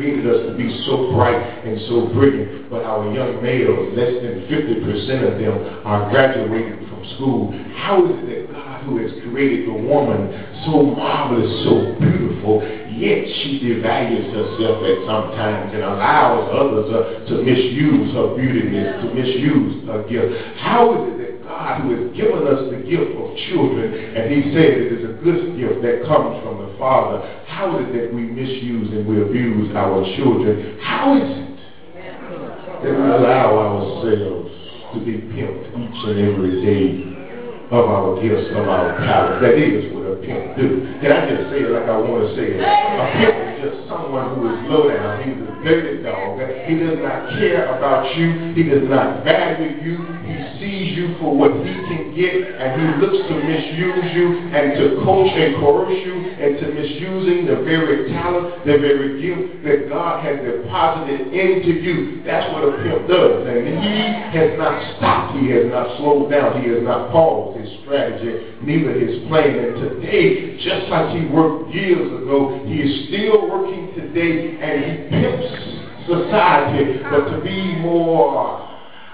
created us to be so bright and so brilliant, but our young males, less than 50% of them are graduating from school. How is it that God, who has created the woman so marvelous, so beautiful, yet she devalues herself at some times and allows others to misuse her beautiness, to misuse her gift? How is it that God, who has given us the gift of children, and he said it is a good gift that comes from the Father, how is it that we misuse and we abuse our children? How is it that we allow ourselves to be pimped each and every day of our gifts, of our talents? That is what a pimp do. Can I just say it like I want to say it? A pimp is just someone who is low down. He's a dirty dog. He does not care about you. He does not value you. He sees you for what he can get, and he looks to misuse you and to coach and coerce you into misusing the very talent, the very gift that God has deposited into you. That's what a pimp does. And he has not stopped. He has not slowed down. He has not paused his strategy, neither his plan. And today, just like he worked years ago, he is still working today, and he pimps society, but to be more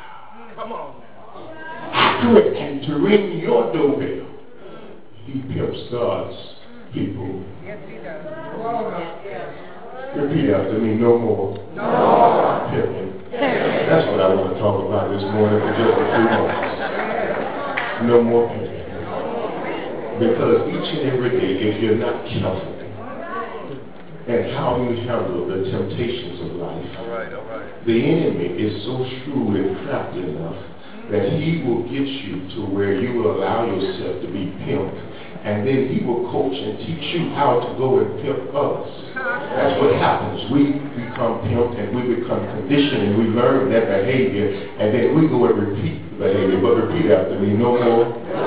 accurate and to ring your doorbell, he pimps God's people. Yes, he does. Repeat after me, no more. No more. Pimping. That's what I want to talk about this morning for just a few moments. No more pimping. Because each and every day, if you're not careful and how you handle the temptations of life, the enemy is so shrewd and crafty enough that he will get you to where you will allow yourself to be pimped, and then he will coach and teach you how to go and pimp others. That's what happens. We become pimped and we become conditioned and we learn that behavior, and then we go and repeat the behavior. But repeat after me, no more.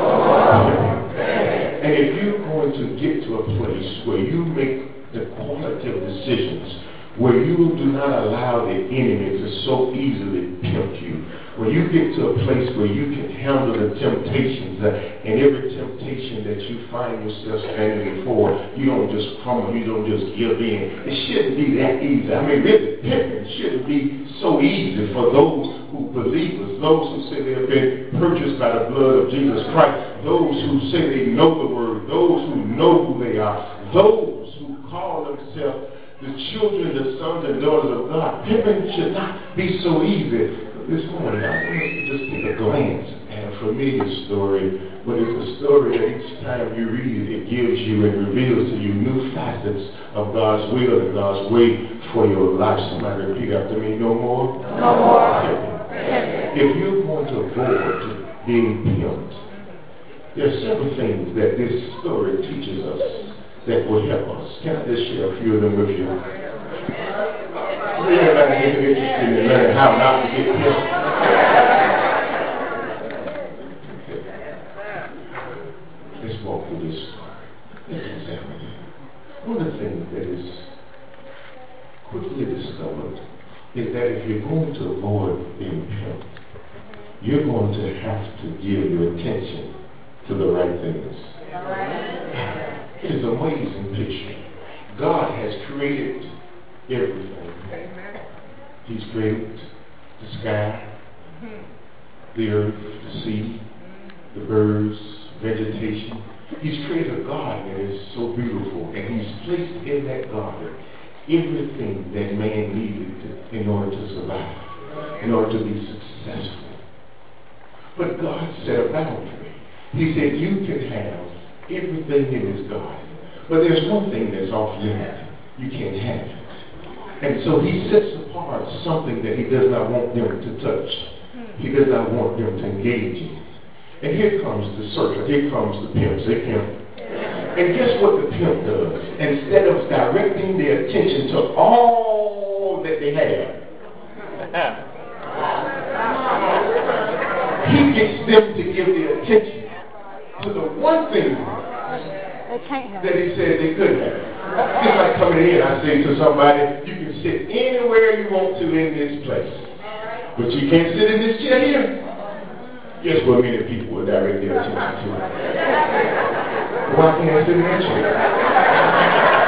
And if you're going to get to a place where you make the qualitative decisions, where you do not allow the enemy to so easily pimp you, when you get to a place where you can handle the temptations and every temptation that you find yourself standing before, you don't just crumble, you don't just give in. It shouldn't be that easy. I mean, really, pimping shouldn't be so easy for those who believers, those who say they have been purchased by the blood of Jesus Christ, those who say they know the word, those who know who they are, those who call themselves the children, the sons and daughters of God. Pimping should not be so easy. This morning, I want us to just take a glance at a familiar story, but it's a story that each time you read it, it gives you and reveals to you new facets of God's will and God's way for your life. Somebody repeat after me, no more. No more. If you're going to avoid being pimped, there are several things that this story teaches us that will help us. Can I just share a few of them with you? Everybody interested in learning how not to get pimped? Let's walk through this. Let's examine it. One of the things that is quickly discovered is that if you're going to avoid being pimped, you're going to have to give your attention to the right things. It is an amazing picture. God has created everything. He's created the sky, the earth, the sea, the birds, vegetation. He's created a garden that is so beautiful, and he's placed in that garden everything that man needed in order to survive, in order to be successful. But God set a boundary. He said you can have everything in his garden, but there's one thing that's off limits. You can't have it. And so he sets apart something that he does not want them to touch. He does not want them to engage in. And here comes the serpent. Here comes the pimp. Say pimp. And guess what the pimp does? Instead of directing their attention to all that they have, he gets them to give their attention to the one thing that he said they couldn't have. Just like coming in, I say to somebody, you can sit anywhere you want to in this place, but you can't sit in this chair here. Guess what many people will direct their attention to? Why can't I sit in that chair?